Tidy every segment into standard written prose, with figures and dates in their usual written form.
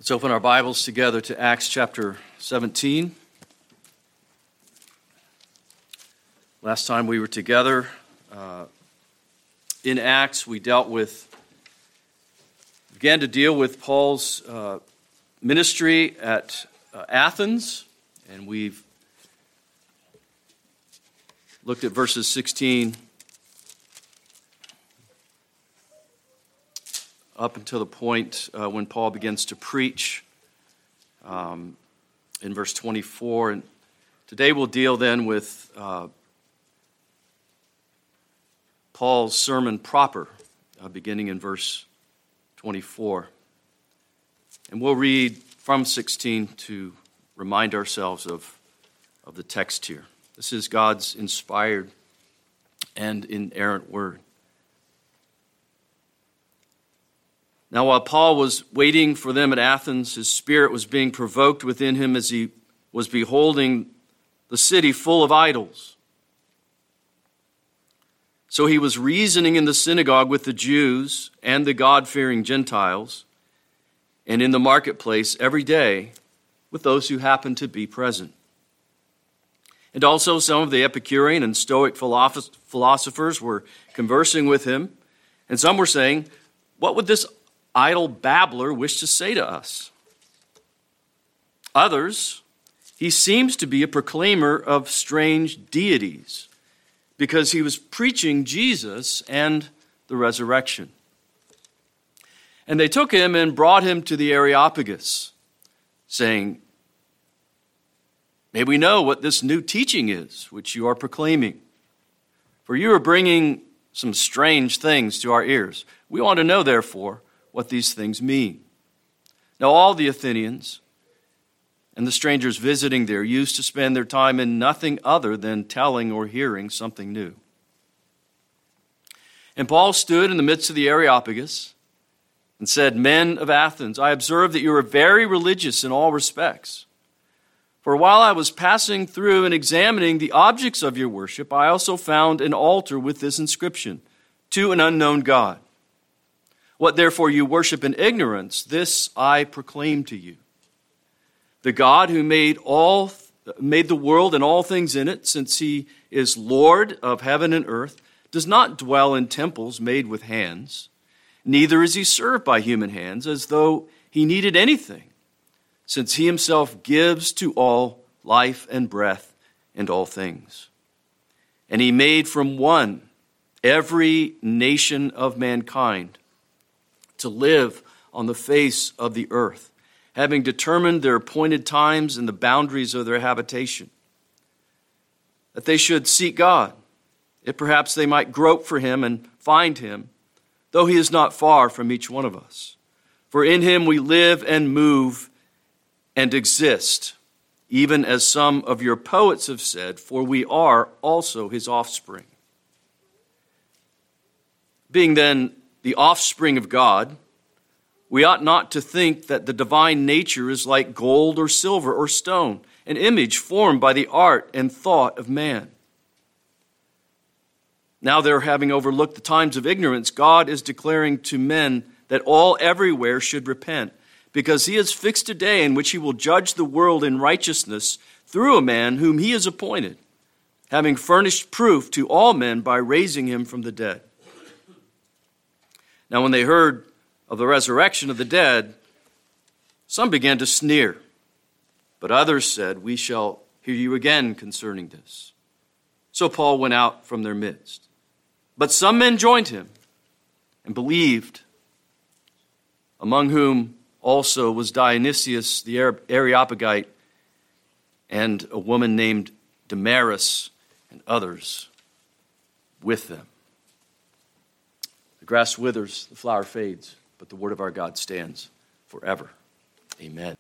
Let's open our Bibles together to Acts chapter 17. Last time we were together in Acts, we began to deal with Paul's ministry at Athens, and we've looked at verses 16 up until the point when Paul begins to preach in verse 24. And today we'll deal then with Paul's sermon proper, beginning in verse 24. And we'll read from 16 to remind ourselves of the text here. This is God's inspired and inerrant word. Now, while Paul was waiting for them at Athens, his spirit was being provoked within him as he was beholding the city full of idols. So he was reasoning in the synagogue with the Jews and the God-fearing Gentiles, and in the marketplace every day with those who happened to be present. And also some of the Epicurean and Stoic philosophers were conversing with him, and some were saying, "What would this idle babbler wish to say to us?" Others, he seems to be a proclaimer of strange deities because he was preaching Jesus and the resurrection. And they took him and brought him to the Areopagus, saying, "May we know what this new teaching is which you are proclaiming? For you are bringing some strange things to our ears. We want to know, therefore, what these things mean." Now all the Athenians and the strangers visiting there used to spend their time in nothing other than telling or hearing something new. And Paul stood in the midst of the Areopagus and said, "Men of Athens, I observe that you are very religious in all respects. For while I was passing through and examining the objects of your worship, I also found an altar with this inscription, 'To an unknown God.' What therefore you worship in ignorance, this I proclaim to you. The God who made the world and all things in it, since he is Lord of heaven and earth, does not dwell in temples made with hands, neither is he served by human hands as though he needed anything, since he himself gives to all life and breath and all things. And he made from one every nation of mankind to live on the face of the earth, having determined their appointed times and the boundaries of their habitation, that they should seek God, if perhaps they might grope for him and find him, though he is not far from each one of us. For in him we live and move and exist, even as some of your poets have said, for we are also his offspring." Being then the offspring of God, we ought not to think that the divine nature is like gold or silver or stone, an image formed by the art and thought of man. Now there, having overlooked the times of ignorance, God is declaring to men that all everywhere should repent, because he has fixed a day in which he will judge the world in righteousness through a man whom he has appointed, having furnished proof to all men by raising him from the dead. Now when they heard of the resurrection of the dead, some began to sneer, but others said, "We shall hear you again concerning this." So Paul went out from their midst. But some men joined him and believed, among whom also was Dionysius the Areopagite and a woman named Damaris and others with them. The grass withers, the flower fades, but the word of our God stands forever. Amen.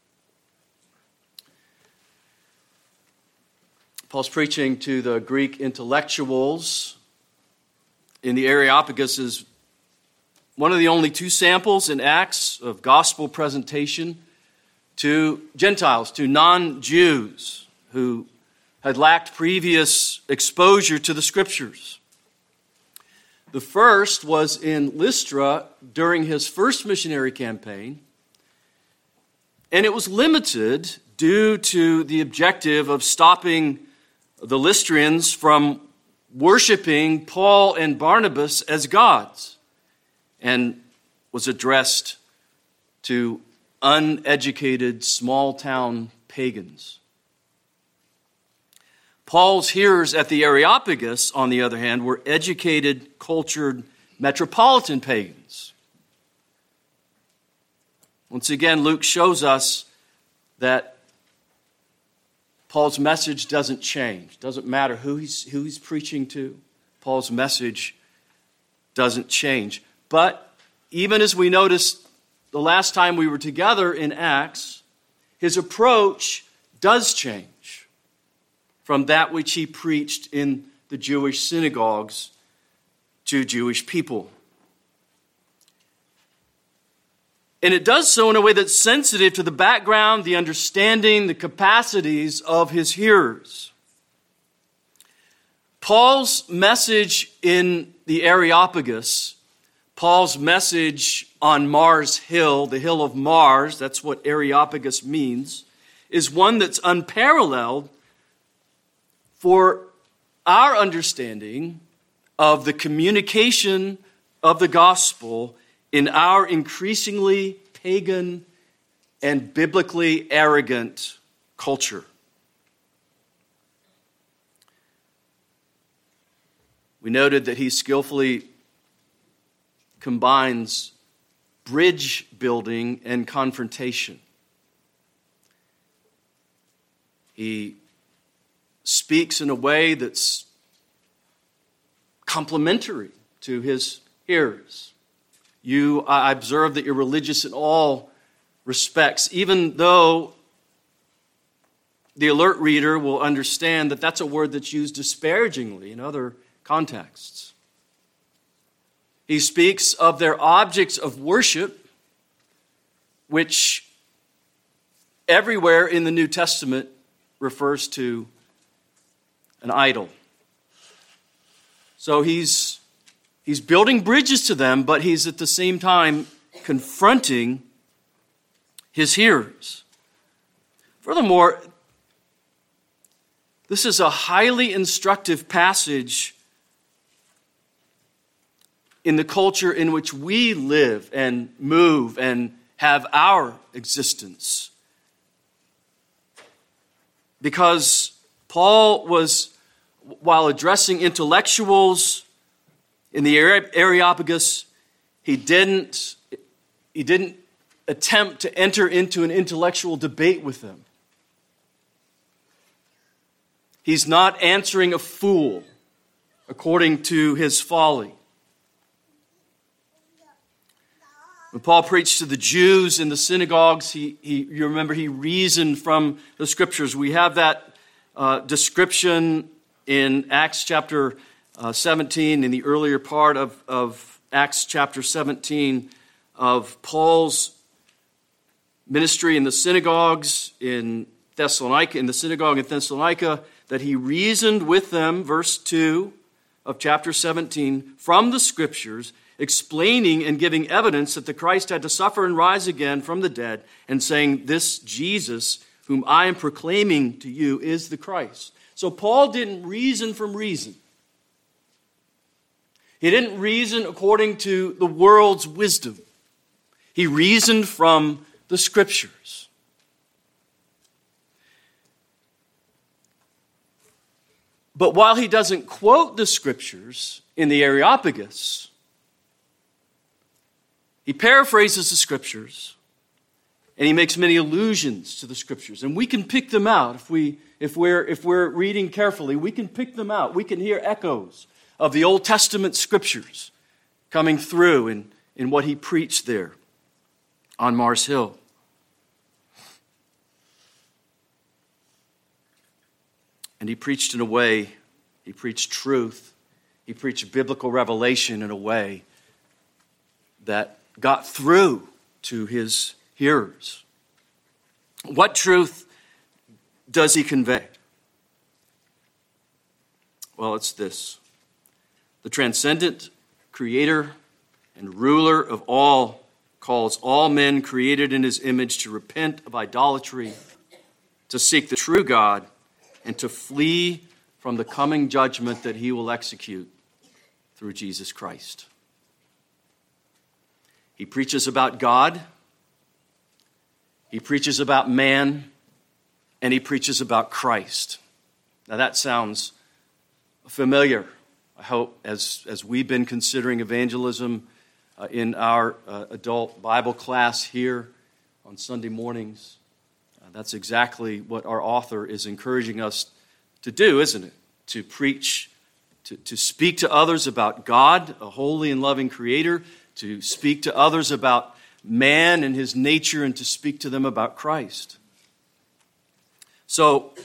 Paul's preaching to the Greek intellectuals in the Areopagus is one of the only two samples in Acts of gospel presentation to Gentiles, to non-Jews who had lacked previous exposure to the Scriptures. The first was in Lystra during his first missionary campaign, And it was limited due to the objective of stopping the Lystrians from worshiping Paul and Barnabas as gods, and was addressed to uneducated small-town pagans. Paul's hearers at the Areopagus, on the other hand, were educated, cultured, metropolitan pagans. Once again, Luke shows us that Paul's message doesn't change. Doesn't matter who he's preaching to. Paul's message doesn't change. But even as we noticed the last time we were together in Acts, his approach does change from that which he preached in the Jewish synagogues to Jewish people. And it does so in a way that's sensitive to the background, the understanding, the capacities of his hearers. Paul's message in the Areopagus, Paul's message on Mars Hill, the hill of Mars, that's what Areopagus means, is one that's unparalleled for our understanding of the communication of the gospel in our increasingly pagan and biblically arrogant culture. We noted that he skillfully combines bridge building and confrontation. He speaks in a way that's complementary to his hearers. I observe that you're religious in all respects, even though the alert reader will understand that that's a word that's used disparagingly in other contexts. He speaks of their objects of worship, which everywhere in the New Testament refers to an idol. So he's building bridges to them, but he's at the same time confronting his hearers. Furthermore, this is a highly instructive passage in the culture in which we live and move and have our existence. Because Paul was, while addressing intellectuals in the Areopagus, he didn't attempt to enter into an intellectual debate with them. He's not answering a fool according to his folly. When Paul preached to the Jews in the synagogues, you remember he reasoned from the scriptures. We have that description in Acts chapter 17, in the earlier part of Acts chapter 17, of Paul's ministry in the synagogues in Thessalonica, in the synagogue in Thessalonica, that he reasoned with them, verse 2 of chapter 17, from the scriptures, explaining and giving evidence that the Christ had to suffer and rise again from the dead, and saying, this Jesus, whom I am proclaiming to you, is the Christ. So Paul didn't reason from reason. He didn't reason according to the world's wisdom. He reasoned from the scriptures. But while he doesn't quote the scriptures in the Areopagus, he paraphrases the scriptures, and he makes many allusions to the scriptures. And we can pick them out if we're reading carefully. We can pick them out. We can hear echoes of the Old Testament scriptures coming through in what he preached there on Mars Hill. And he preached in a way, he preached truth, he preached biblical revelation in a way that got through to his hearers. What truth does he convey? Well, it's this. The transcendent creator and ruler of all calls all men created in his image to repent of idolatry, to seek the true God, and to flee from the coming judgment that he will execute through Jesus Christ. He preaches about God, he preaches about man, and he preaches about Christ. Now that sounds familiar, I hope, as we've been considering evangelism in our adult Bible class here on Sunday mornings. That's exactly what our author is encouraging us to do, isn't it? To preach, to speak to others about God, a holy and loving creator, to speak to others about man and his nature, and to speak to them about Christ. So,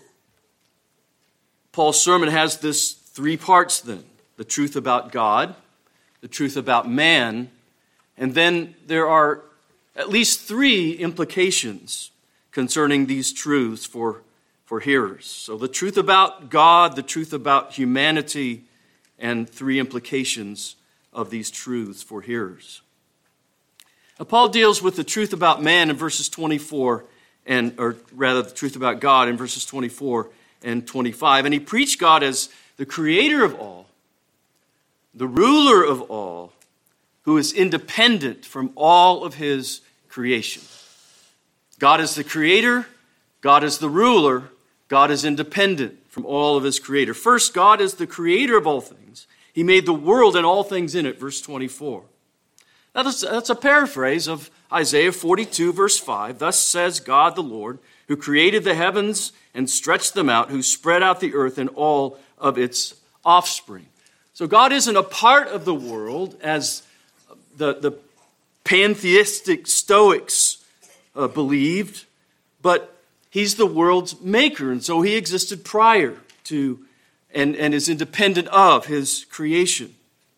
Paul's sermon has this three parts then. The truth about God, the truth about man, and then there are at least three implications concerning these truths for hearers. So the truth about God, the truth about humanity, and three implications of these truths for hearers. Now, Paul deals with the truth about man in verses 24, or rather the truth about God in verses 24 and 25. And he preached God as the creator of all, the ruler of all, who is independent from all of his creation. God is the creator, God is the ruler, God is independent from all of his creator. First, God is the creator of all things. He made the world and all things in it, verse 24. Now that's a paraphrase of Isaiah 42, verse 5. Thus says God the Lord, who created the heavens and stretched them out, who spread out the earth and all of its offspring. So God isn't a part of the world as the pantheistic Stoics believed, but he's the world's maker, and so he existed prior to and is independent of his creation.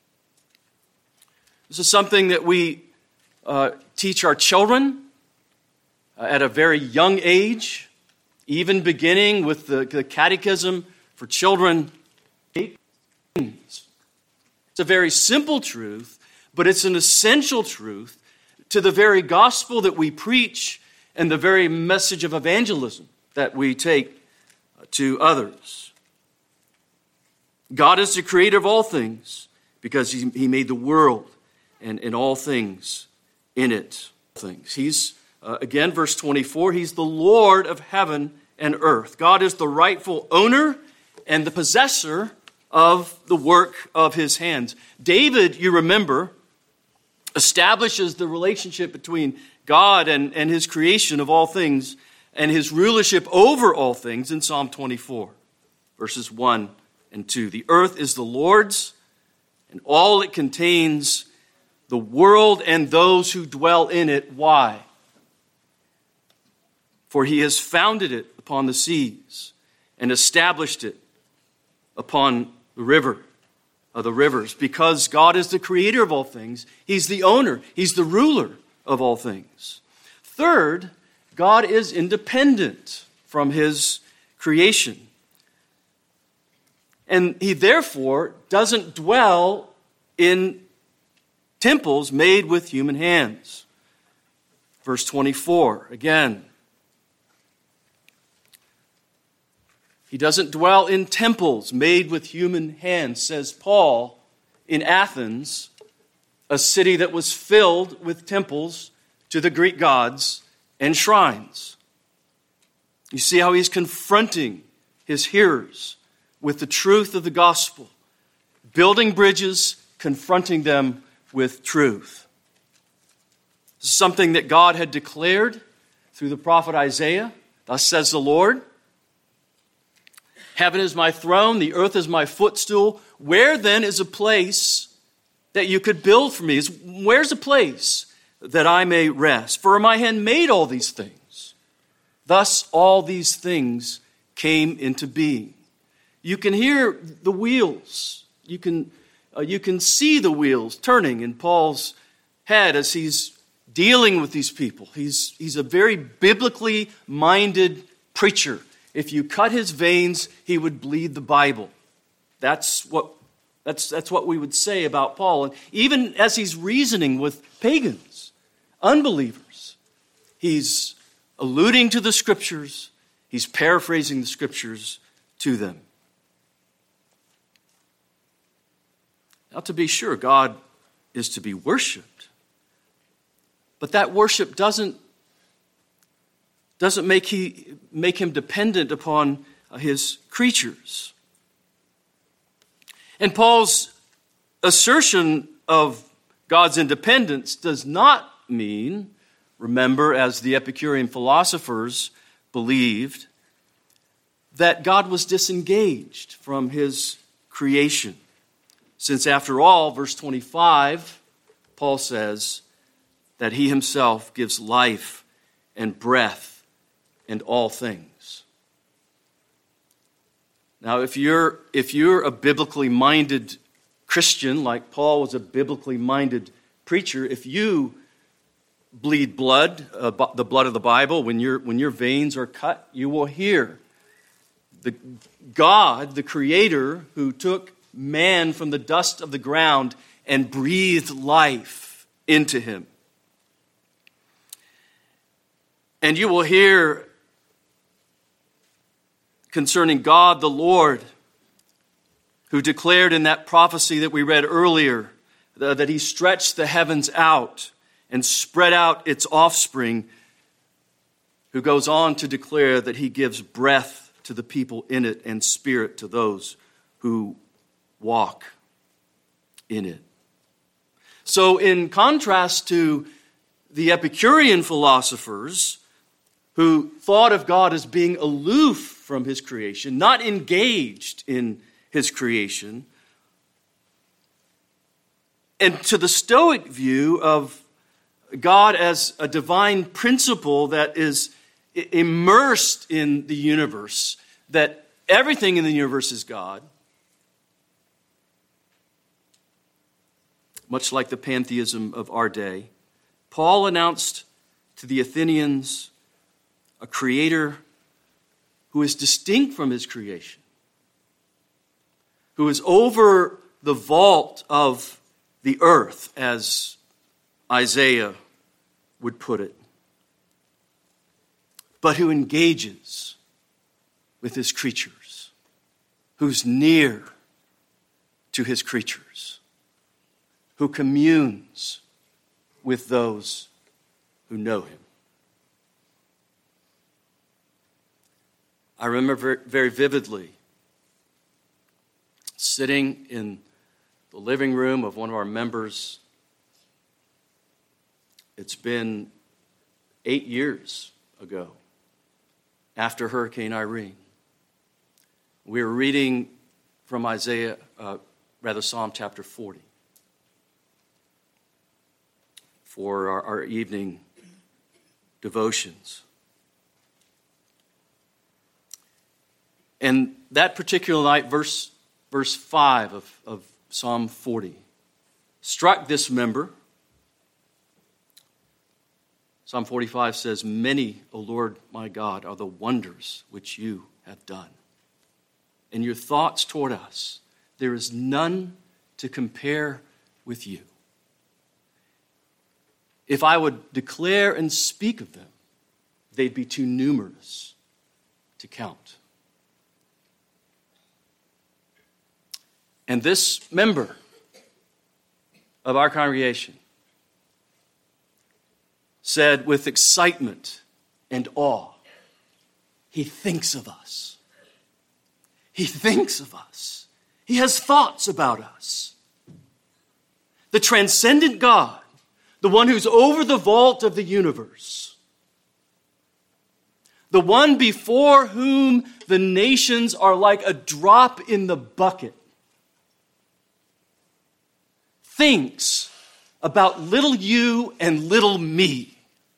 This is something that we teach our children at a very young age, even beginning with the catechism for children. It's a very simple truth, but it's an essential truth to the very gospel that we preach and the very message of evangelism that we take to others. God is the creator of all things because he made the world and all things in it. He's, again, verse 24, he's the Lord of heaven and earth. God is the rightful owner and the possessor of the work of his hands. David, you remember, establishes the relationship between God and his creation of all things and his rulership over all things in Psalm 24, verses 1 and 2. The earth is the Lord's and all it contains, the world and those who dwell in it. Why? For he has founded it upon the seas and established it upon the rivers. Because God is the creator of all things, he's the owner, he's the ruler of all things. Third, God is independent from his creation. And he therefore doesn't dwell in temples made with human hands. Verse 24, again. He doesn't dwell in temples made with human hands, says Paul in Athens, a city that was filled with temples to the Greek gods and shrines. You see how he's confronting his hearers with the truth of the gospel, building bridges, confronting them with truth. This is something that God had declared through the prophet Isaiah. Thus says the Lord, heaven is my throne, the earth is my footstool. Where then is a place that you could build for me? Where's a place that I may rest? For my hand made all these things. Thus all these things came into being. You can hear the wheels. You can see the wheels turning in Paul's head as he's dealing with these people. He's a very biblically minded preacher. If you cut his veins, he would bleed the Bible. That's what we would say about Paul. And even as he's reasoning with pagans, unbelievers. He's alluding to the Scriptures. He's paraphrasing the Scriptures to them. Now, to be sure, God is to be worshiped. But that worship doesn't make him dependent upon his creatures. And Paul's assertion of God's independence does not mean, remember, as the Epicurean philosophers believed, that God was disengaged from his creation. Since after all, verse 25, Paul says that he himself gives life and breath and all things. Now, if you're a biblically minded Christian, like Paul was a biblically minded preacher, if you bleed blood, the blood of the Bible, when your veins are cut, you will hear the God, the Creator, who took man from the dust of the ground and breathed life into him. And you will hear concerning God the Lord, who declared in that prophecy that we read earlier that he stretched the heavens out and spread out its offspring, who goes on to declare that he gives breath to the people in it and spirit to those who walk in it. So in contrast to the Epicurean philosophers who thought of God as being aloof from his creation, not engaged in his creation, and to the Stoic view of God as a divine principle that is immersed in the universe, that everything in the universe is God, much like the pantheism of our day, Paul announced to the Athenians a creator who is distinct from his creation, who is over the vault of the earth, as Isaiah would put it, but who engages with his creatures, who's near to his creatures, who communes with those who know him. I remember very vividly sitting in the living room of one of our members. It's been 8 years ago, after Hurricane Irene. We were reading from Psalm chapter 40 for our evening devotions. And that particular night, verse 5 of Psalm 40 struck this member. Psalm 45 says, "Many, O Lord my God, are the wonders which you have done. And your thoughts toward us, there is none to compare with you. If I would declare and speak of them, they'd be too numerous to count." And this member of our congregation said with excitement and awe, he thinks of us. He thinks of us. He has thoughts about us. The transcendent God, the one who's over the vault of the universe, the one before whom the nations are like a drop in the bucket, thinks about little you and little me.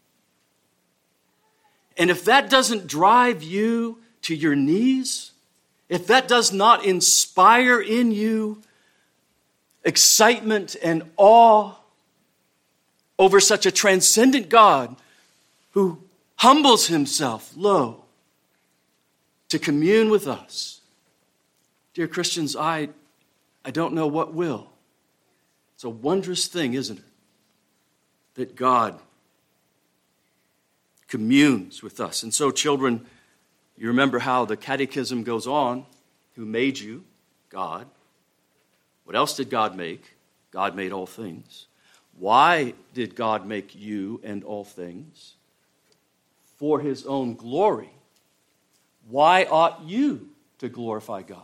And if that doesn't drive you to your knees, if that does not inspire in you excitement and awe over such a transcendent God who humbles himself low to commune with us, dear Christians, I don't know what will. It's a wondrous thing, isn't it? That God communes with us. And so, children, you remember how the catechism goes on. Who made you? God. What else did God make? God made all things. Why did God make you and all things? For his own glory. Why ought you to glorify God?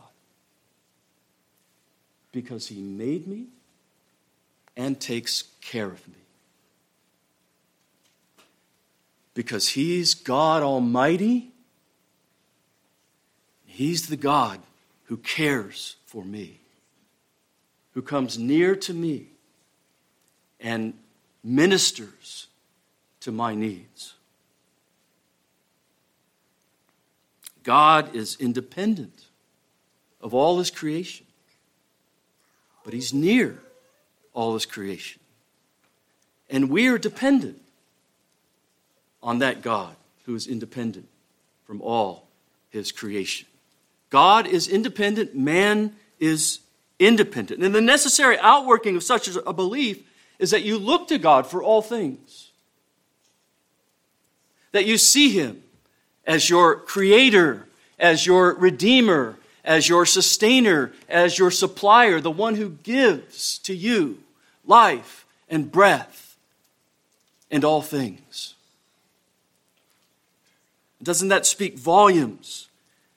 Because he made me and takes care of me. Because he's God Almighty. He's the God who cares for me, who comes near to me and ministers to my needs. God is independent of all his creation, but he's near all his creation. And we are dependent on that God who is independent from all his creation. God is independent, man is independent. And the necessary outworking of such a belief is that you look to God for all things. That you see him as your creator, as your redeemer, as your sustainer, as your supplier, the one who gives to you life and breath and all things. Doesn't that speak volumes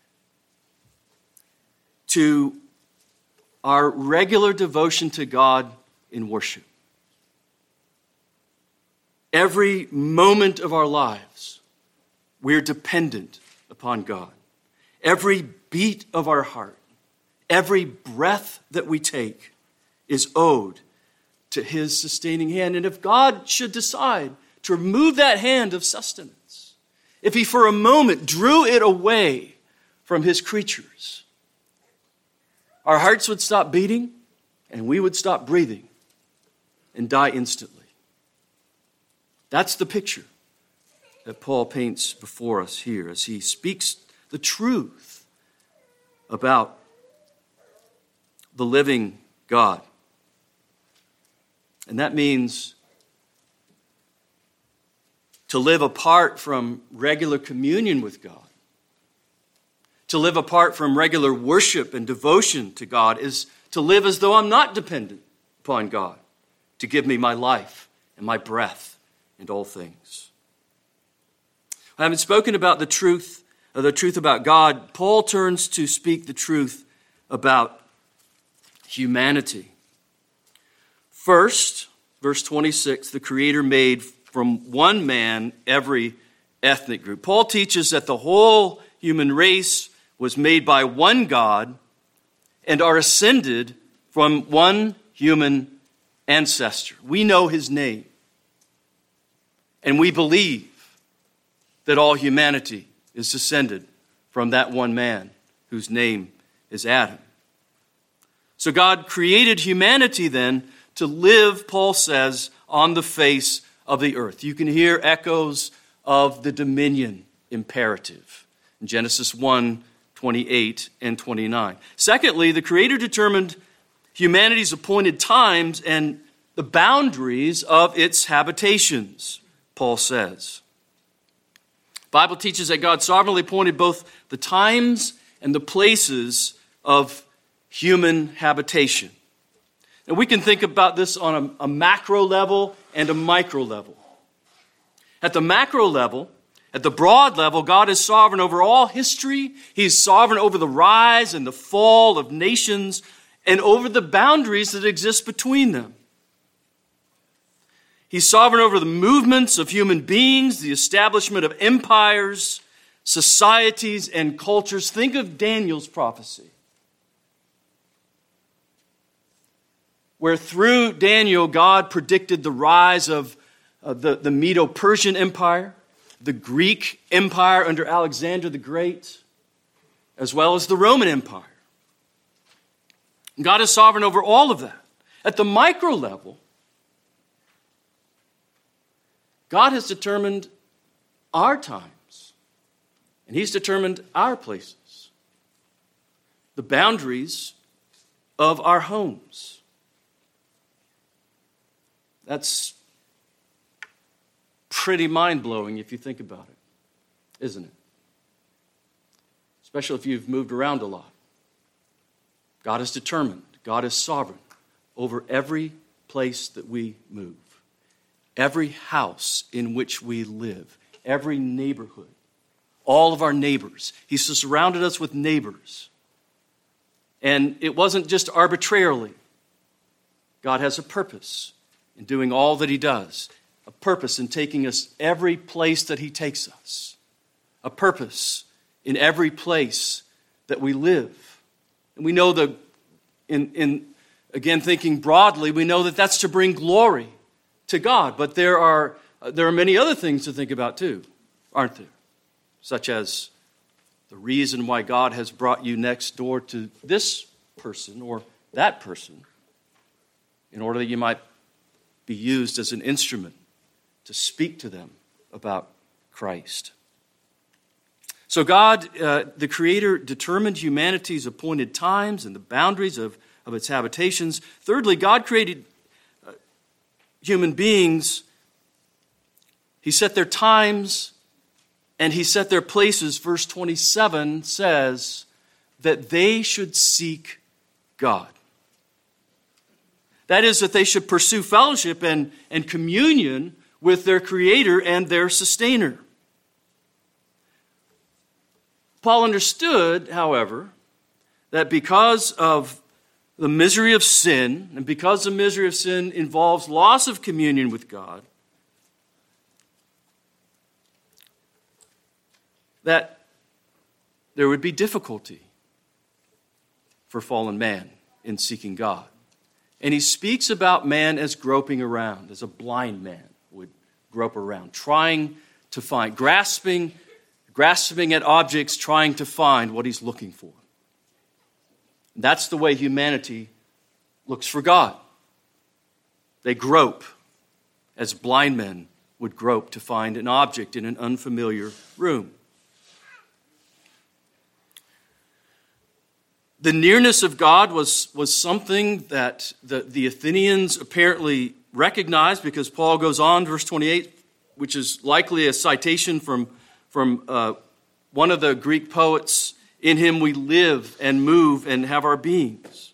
to our regular devotion to God in worship? Every moment of our lives, we're dependent upon God. Every beat of our heart, every breath that we take is owed to his sustaining hand. And if God should decide to remove that hand of sustenance, if he for a moment drew it away from his creatures, our hearts would stop beating and we would stop breathing and die instantly. That's the picture that Paul paints before us here as he speaks the truth about the living God. And that means to live apart from regular communion with God, to live apart from regular worship and devotion to God, is to live as though I'm not dependent upon God to give me my life and my breath and all things. Having spoken about the truth about God, Paul turns to speak the truth about humanity. First, verse 26, the Creator made from one man every ethnic group. Paul teaches that the whole human race was made by one God and are ascended from one human ancestor. We know his name, and we believe that all humanity is descended from that one man whose name is Adam. So God created humanity then to live, Paul says, on the face of the earth. You can hear echoes of the dominion imperative in Genesis 1, 28 and 29. Secondly, the Creator determined humanity's appointed times and the boundaries of its habitations, Paul says. The Bible teaches that God sovereignly appointed both the times and the places of human habitation. And we can think about this on a macro level and a micro level. At the macro level, at the broad level, God is sovereign over all history. He's sovereign over the rise and the fall of nations and over the boundaries that exist between them. He's sovereign over the movements of human beings, the establishment of empires, societies, and cultures. Think of Daniel's prophecy, where through Daniel, God predicted the rise of the Medo-Persian Empire, the Greek Empire under Alexander the Great, as well as the Roman Empire. God is sovereign over all of that. At the micro level, God has determined our times, and he's determined our places, the boundaries of our homes. pretty mind-blowing if you think about it, isn't it? Especially if you've moved around a lot. God is determined. God is sovereign over every place that we move, every house in which we live, every neighborhood, all of our neighbors. He's surrounded us with neighbors. And it wasn't just arbitrarily. God has a purpose in doing all that he does, a purpose in taking us every place that he takes us, a purpose in every place that we live. And we know that, again, thinking broadly, we know that that's to bring glory to God. But there are many other things to think about too, aren't there? Such as the reason why God has brought you next door to this person or that person in order that you might be used as an instrument to speak to them about Christ. So God, the Creator, determined humanity's appointed times and the boundaries of its habitations. Thirdly, God created human beings. He set their times and he set their places. Verse 27 says that they should seek God. That is, that they should pursue fellowship and communion with their Creator and their Sustainer. Paul understood, however, that because of the misery of sin, and because the misery of sin involves loss of communion with God, that there would be difficulty for fallen man in seeking God. And he speaks about man as groping around, as a blind man would grope around, trying to find, grasping at objects, trying to find what he's looking for. That's the way humanity looks for God. They grope as blind men would grope to find an object in an unfamiliar room. The nearness of God was something that the Athenians apparently recognized, because Paul goes on, verse 28, which is likely a citation from one of the Greek poets, "In him we live and move and have our beings."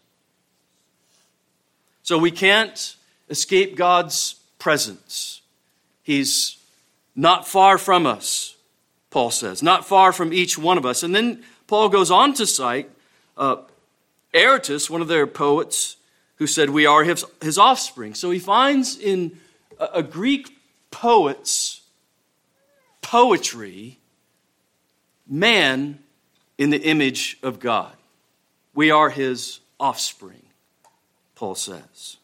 So we can't escape God's presence. He's not far from us, Paul says, not far from each one of us. And then Paul goes on to cite Aratus, one of their poets, who said we are his offspring. So he finds in a Greek poet's poetry man in the image of God. We are his offspring, Paul says.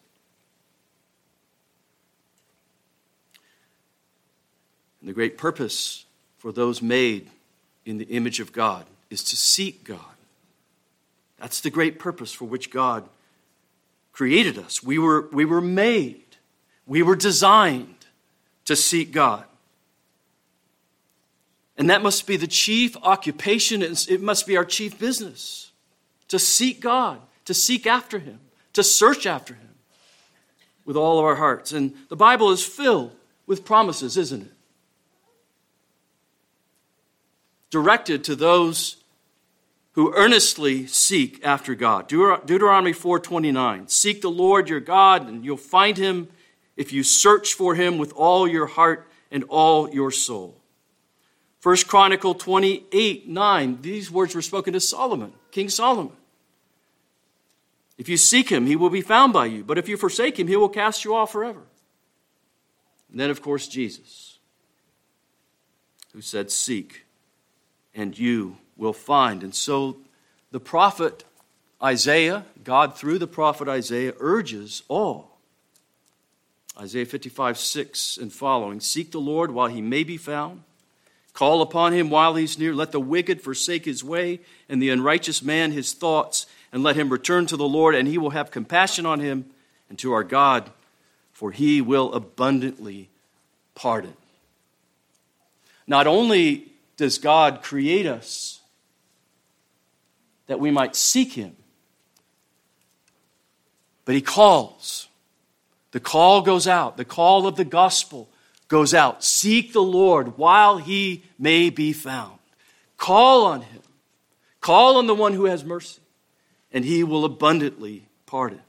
And the great purpose for those made in the image of God is to seek God. That's the great purpose for which God created us. We were made. We were designed to seek God. And that must be the chief occupation. It must be our chief business. To seek God, to seek after him, to search after him with all of our hearts. And the Bible is filled with promises, isn't it? Directed to those who earnestly seek after God. Deuteronomy 4:29. Seek the Lord your God, and you'll find him if you search for him with all your heart and all your soul. 1 Chronicle 28:9. These words were spoken to Solomon, King Solomon. If you seek him, he will be found by you. But if you forsake him, he will cast you off forever. And then, of course, Jesus, who said, seek, and you will find. And so the prophet Isaiah, God through the prophet Isaiah, urges all. Isaiah 55:6 and following. Seek the Lord while he may be found. Call upon him while he's near. Let the wicked forsake his way, and the unrighteous man his thoughts, and let him return to the Lord, and he will have compassion on him, and to our God, for he will abundantly pardon. Not only does God create us that we might seek him, but he calls. The call goes out. The call of the gospel goes out. Seek the Lord while he may be found. Call on him. Call on the one who has mercy, and he will abundantly pardon.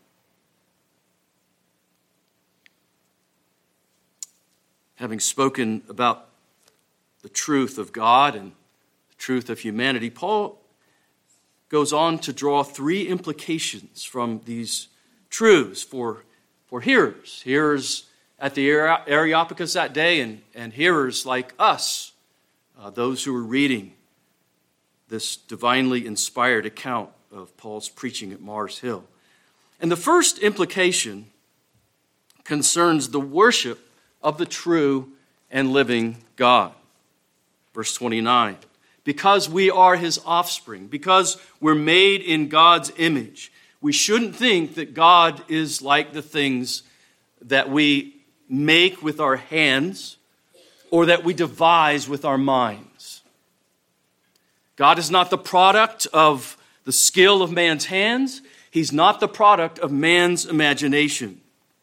Having spoken about the truth of God and the truth of humanity, Paul goes on to draw three implications from these truths for hearers. Hearers at the Areopagus that day and hearers like us, those who are reading this divinely inspired account of Paul's preaching at Mars Hill. And the first implication concerns the worship of the true and living God. Verse 29, because we are his offspring, because we're made in God's image, we shouldn't think that God is like the things that we make with our hands or that we devise with our minds. God is not the product of the skill of man's hands. He's not the product of man's imagination.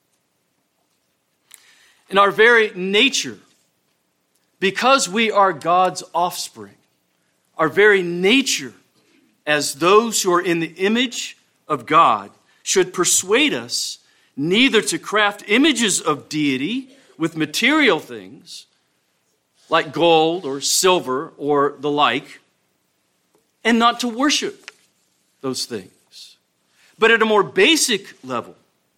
In our very nature, because we are God's offspring, our very nature as those who are in the image of God should persuade us neither to craft images of deity with material things like gold or silver or the like, and not to worship those things. But at a more basic level,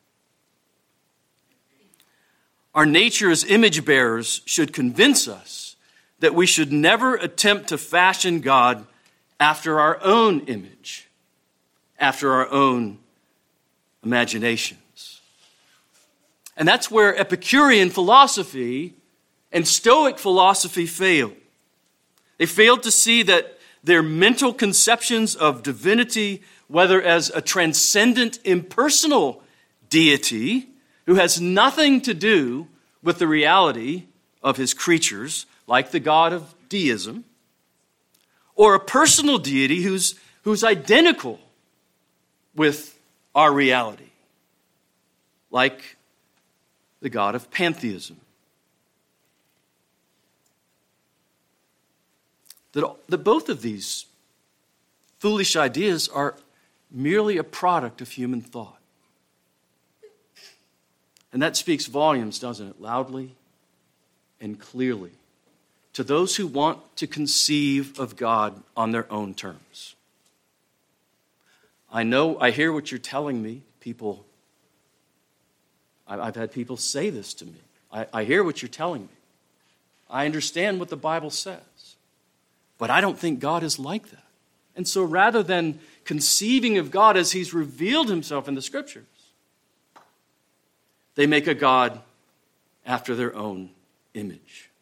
our nature as image bearers should convince us that we should never attempt to fashion God after our own image, after our own imaginations. And that's where Epicurean philosophy and Stoic philosophy failed. They failed to see that their mental conceptions of divinity, whether as a transcendent, impersonal deity who has nothing to do with the reality of his creatures, like the God of deism, or a personal deity who's identical with our reality, like the God of pantheism. That both of these foolish ideas are merely a product of human thought. And that speaks volumes, doesn't it? Loudly and clearly to those who want to conceive of God on their own terms. I hear what you're telling me, people. I've had people say this to me. I hear what you're telling me. I understand what the Bible says. But I don't think God is like that. And so rather than conceiving of God as he's revealed himself in the Scriptures, they make a God after their own image.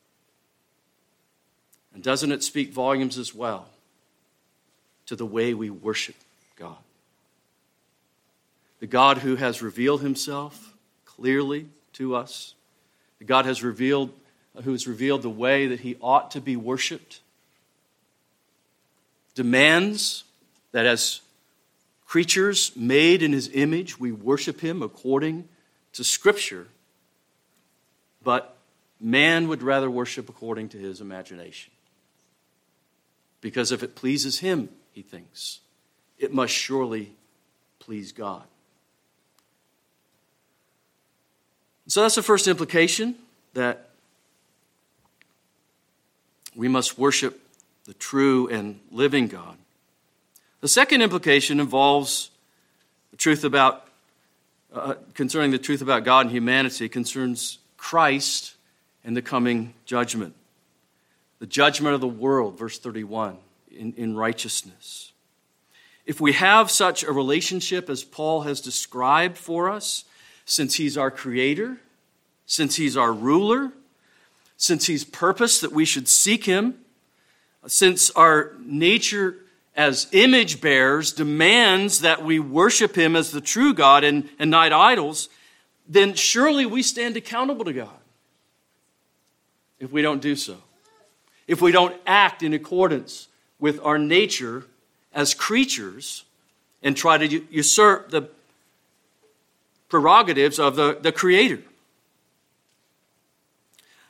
And doesn't it speak volumes as well to the way we worship God? The God who has revealed himself clearly to us, the God who has revealed the way that he ought to be worshiped, demands that as creatures made in his image, we worship him according to Scripture, but man would rather worship according to his imagination. Because if it pleases him, he thinks, it must surely please God. So that's the first implication, that we must worship the true and living God. The second implication involves the truth about concerning the truth about God and humanity, concerns Christ and the coming judgment. The judgment of the world, verse 31, in righteousness. If we have such a relationship as Paul has described for us, since he's our creator, since he's our ruler, since he's purposed that we should seek him, since our nature as image bearers demands that we worship him as the true God and not idols, then surely we stand accountable to God if we don't do so. If we don't act in accordance with our nature as creatures and try to usurp the prerogatives of the Creator.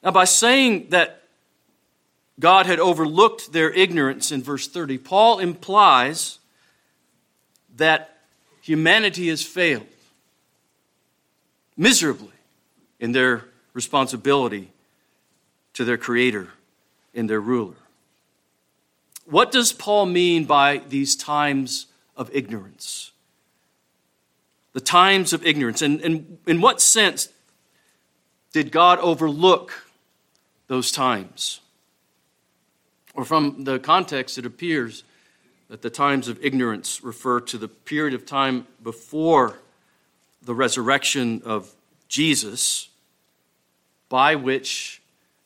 Now, by saying that God had overlooked their ignorance in verse 30, Paul implies that humanity has failed miserably in their responsibility to their Creator and their ruler. What does Paul mean by these times of ignorance? The times of ignorance. And in what sense did God overlook those times? Or from the context, it appears that the times of ignorance refer to the period of time before the resurrection of Jesus, by whose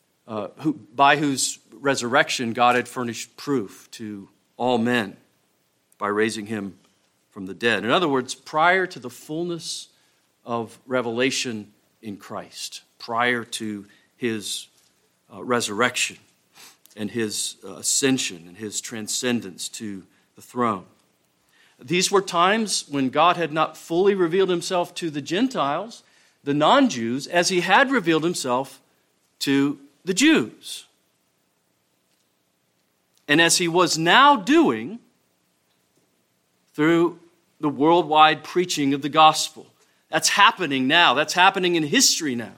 resurrection God had furnished proof to all men by raising him from the dead. In other words, prior to the fullness of revelation in Christ, prior to his resurrection and his ascension and his transcendence to the throne. These were times when God had not fully revealed himself to the Gentiles, the non-Jews, as he had revealed himself to the Jews. And as he was now doing through the worldwide preaching of the gospel. That's happening now. That's happening in history now.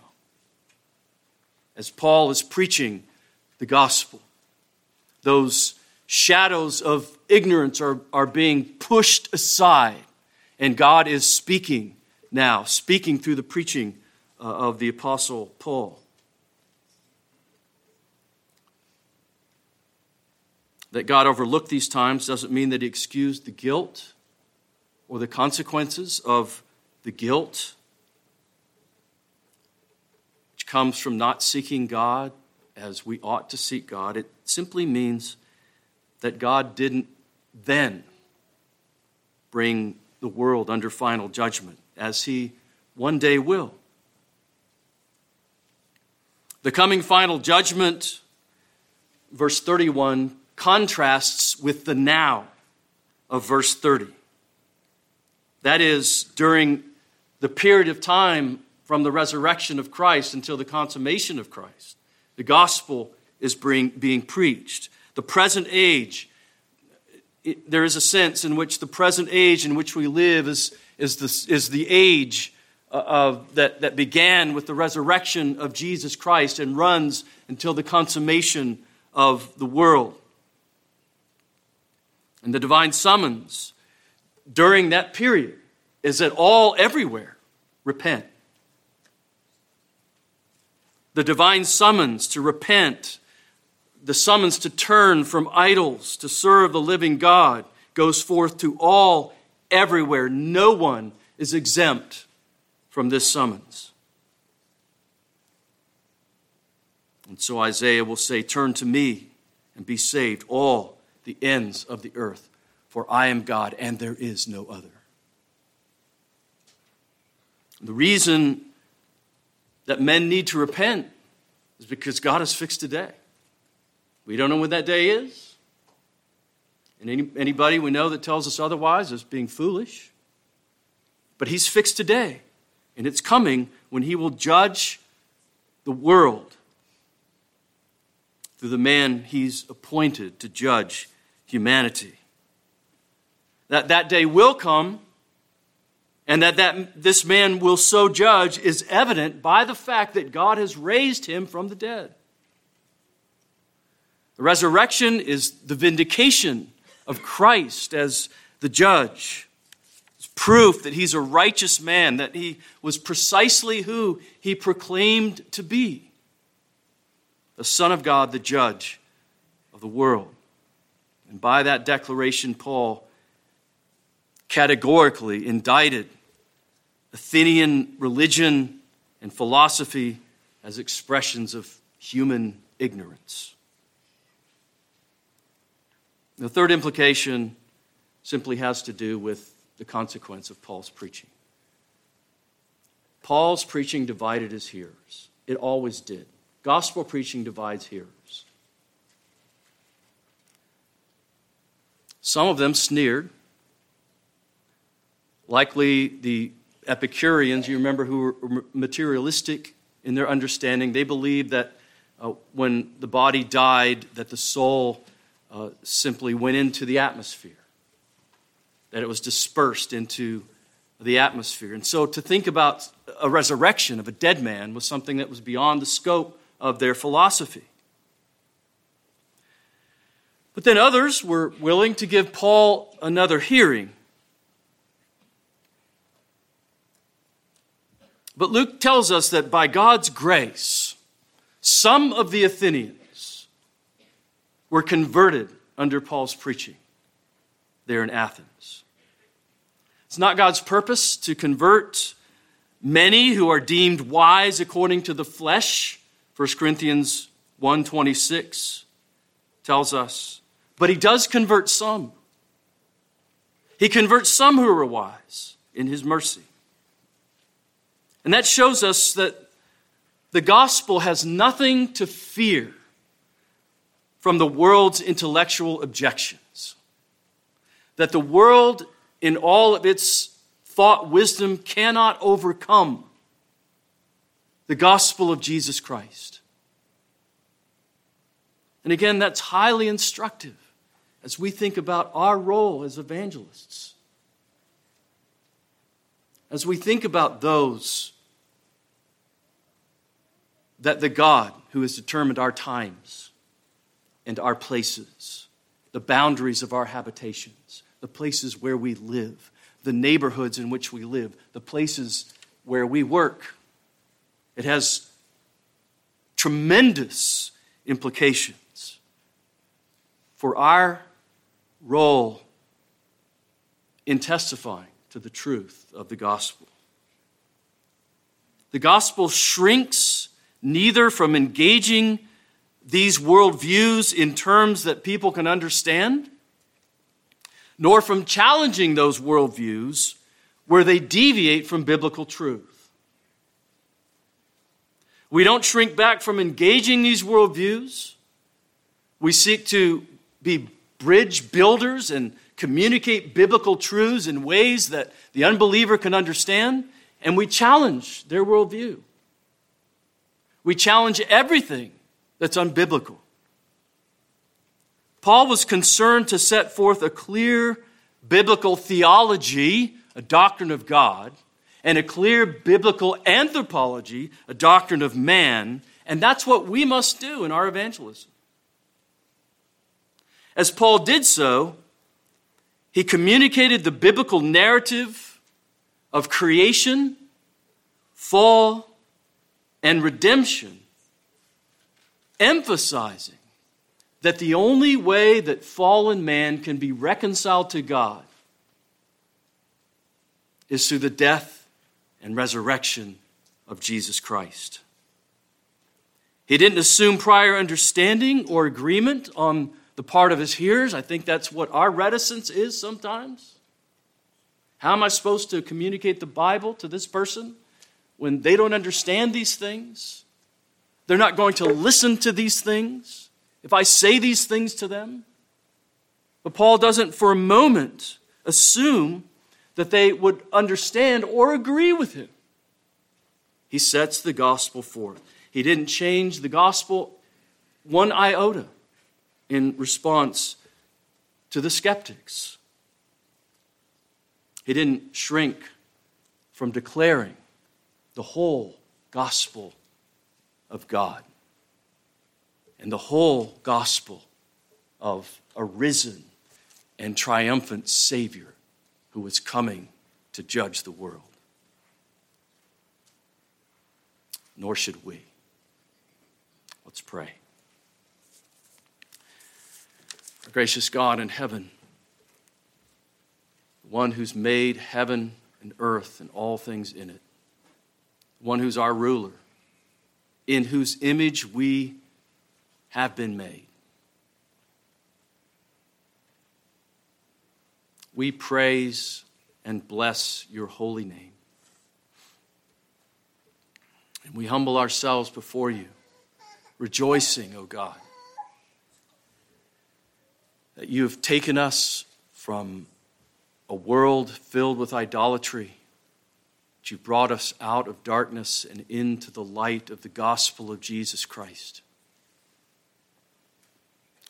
As Paul is preaching the gospel, those shadows of ignorance are being pushed aside. And God is speaking now, speaking through the preaching of the Apostle Paul. That God overlooked these times doesn't mean that he excused the guilt or the consequences of the guilt which comes from not seeking God as we ought to seek God. It simply means that God didn't then bring the world under final judgment, as he one day will. The coming final judgment, verse 31, contrasts with the now of verse 30. That is, during the period of time from the resurrection of Christ until the consummation of Christ, the gospel is being preached. The present age, there is a sense in which the present age in which we live is the age that began with the resurrection of Jesus Christ and runs until the consummation of the world. And the divine summons during that period is that all, everywhere, repent. The divine summons to repent, the summons to turn from idols to serve the living God, goes forth to all, everywhere. No one is exempt from this summons. And so Isaiah will say, "Turn to me and be saved, all the ends of the earth, for I am God and there is no other." The reason that men need to repent is because God has fixed a day. We don't know when that day is. And anybody we know that tells us otherwise is being foolish. But he's fixed a day. And it's coming when he will judge the world through the man he's appointed to judge humanity. That day will come, and that this man will so judge is evident by the fact that God has raised him from the dead. The resurrection is the vindication of Christ as the judge. It's proof that he's a righteous man, that he was precisely who he proclaimed to be. The Son of God, the judge of the world. And by that declaration, Paul categorically indicted Athenian religion and philosophy as expressions of human ignorance. The third implication simply has to do with the consequence of Paul's preaching. Paul's preaching divided his hearers. It always did. Gospel preaching divides hearers. Some of them sneered. Likely the Epicureans, you remember, who were materialistic in their understanding. They believed that when the body died, that the soul simply went into the atmosphere, that it was dispersed into the atmosphere. And so to think about a resurrection of a dead man was something that was beyond the scope of their philosophy. But then others were willing to give Paul another hearing. But Luke tells us that by God's grace, some of the Athenians were converted under Paul's preaching there in Athens. It's not God's purpose to convert many who are deemed wise according to the flesh. 1 Corinthians 1:26 tells us. But he does convert some. He converts some who are wise in his mercy. And that shows us that the gospel has nothing to fear from the world's intellectual objections. That the world, in all of its thought wisdom, cannot overcome the gospel of Jesus Christ. And again, that's highly instructive as we think about our role as evangelists. As we think about those that the God who has determined our times and our places, the boundaries of our habitations, the places where we live, the neighborhoods in which we live, the places where we work. It has tremendous implications for our role in testifying to the truth of the gospel. The gospel shrinks neither from engaging these worldviews in terms that people can understand, nor from challenging those worldviews where they deviate from biblical truth. We don't shrink back from engaging these worldviews. We seek to be bridge builders and communicate biblical truths in ways that the unbeliever can understand, and we challenge their worldview. We challenge everything that's unbiblical. Paul was concerned to set forth a clear biblical theology, a doctrine of God, and a clear biblical anthropology, a doctrine of man, and that's what we must do in our evangelism. As Paul did so, he communicated the biblical narrative of creation, fall, and redemption, emphasizing that the only way that fallen man can be reconciled to God is through the death and resurrection of Jesus Christ. He didn't assume prior understanding or agreement on the part of his hearers. I think that's what our reticence is sometimes. How am I supposed to communicate the Bible to this person when they don't understand these things? They're not going to listen to these things if I say these things to them. But Paul doesn't for a moment assume that they would understand or agree with him. He sets the gospel forth. He didn't change the gospel one iota in response to the skeptics. He didn't shrink from declaring the whole gospel of God and the whole gospel of a risen and triumphant Savior who is coming to judge the world. Nor should we. Let's pray. Our gracious God in heaven, the one who's made heaven and earth and all things in it, the one who's our ruler, in whose image we have been made. We praise and bless your holy name. And we humble ourselves before you, rejoicing, O God, that you have taken us from a world filled with idolatry, that you brought us out of darkness and into the light of the gospel of Jesus Christ.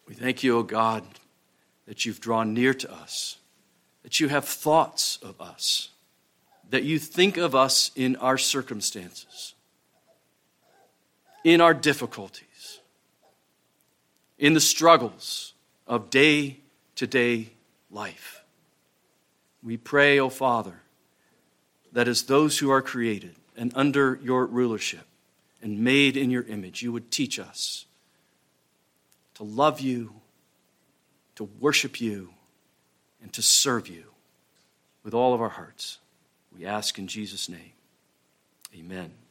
We thank you, O God, that you've drawn near to us, that you have thoughts of us, that you think of us in our circumstances, in our difficulties, in the struggles of day-to-day life. We pray, O Father, that as those who are created and under your rulership and made in your image, you would teach us to love you, to worship you, and to serve you with all of our hearts. We ask in Jesus' name. Amen.